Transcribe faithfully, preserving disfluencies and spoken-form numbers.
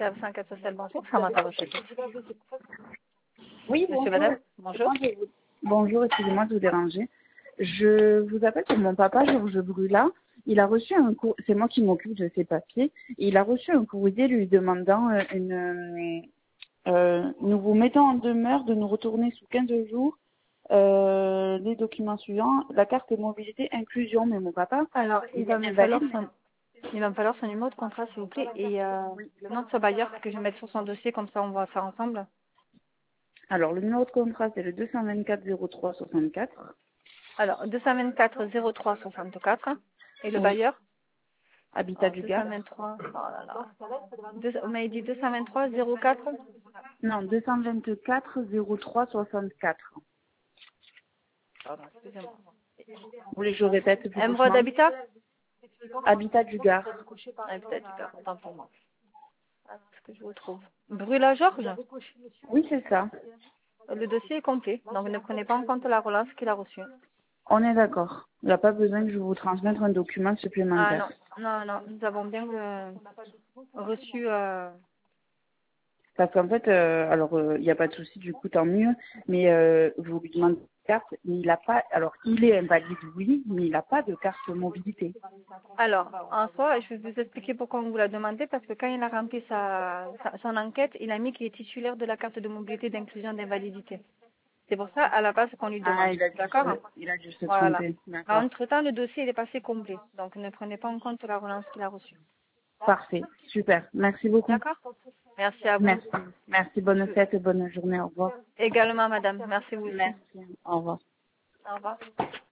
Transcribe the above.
Madame cinq quatre Social, bonjour. Ça m'intéresse. Oui, Monsieur, bonjour. madame, bonjour. Moi, je vous- Bonjour, excusez-moi de vous déranger. Je vous appelle pour mon papa, Georges Brula. Il a reçu un courrier, c'est moi qui m'occupe de ses papiers, et il a reçu un courrier lui demandant euh, une... euh, euh, nous vous mettons en demeure de nous retourner sous quinze jours euh, les documents suivants, la carte mobilité inclusion, mais mon papa, Alors, il il va est me falloir invalide. son, il va me falloir son numéro de contrat, s'il vous plaît, et euh, le nom de ce bailleur que je vais mettre sur son dossier, comme ça on va faire ensemble. Alors, le numéro de contrat, c'est le deux cent vingt-quatre zéro trois soixante-quatre. Alors, deux cent vingt-quatre zéro trois soixante-quatre. Et le Oui, bailleur Habitat Alors, du Gard. deux cent vingt-trois, oh là là. Deux, on m'avait dit deux cent vingt-trois zéro quatre. Non, deux cent vingt-quatre zéro trois soixante-quatre. Pardon, excusez-moi. Vous voulez que je répète plus Emeraude doucement? Habitat Habitat du Gard. Habitat, super, autant pour moi. Ah, ce que je vous trouve. Brûla Georges. Oui, c'est ça. Le dossier est complet, donc ne prenez pas en compte la relance qu'il a reçue. On est d'accord. Il n'y a pas besoin que je vous transmette un document Ah non, supplémentaire. non, non, nous avons bien euh, reçu... euh, Parce qu'en fait, euh, alors euh, il n'y a pas de souci, du coup tant mieux, mais euh, vous lui demandez une carte, mais il n'a pas, alors il est invalide, oui, mais il n'a pas de carte mobilité. Alors, en soi, je vais vous expliquer pourquoi on vous l'a demandé, parce que quand il a rempli sa, sa- son enquête, il a mis qu'il est titulaire de la carte de mobilité d'inclusion d'invalidité. C'est pour ça, à la base, qu'on lui demande. Ah, il a dû D'accord? se, il a dû se Voilà. tromper, d'accord. Entre-temps, le dossier, il est passé complet. Donc, ne prenez pas en compte la relance qu'il a reçue. Parfait, super. Merci beaucoup. D'accord? Merci à vous. Merci. Merci, bonne fête et bonne journée. Au revoir. Également, madame. Merci vous aussi. Merci. Au revoir. Au revoir.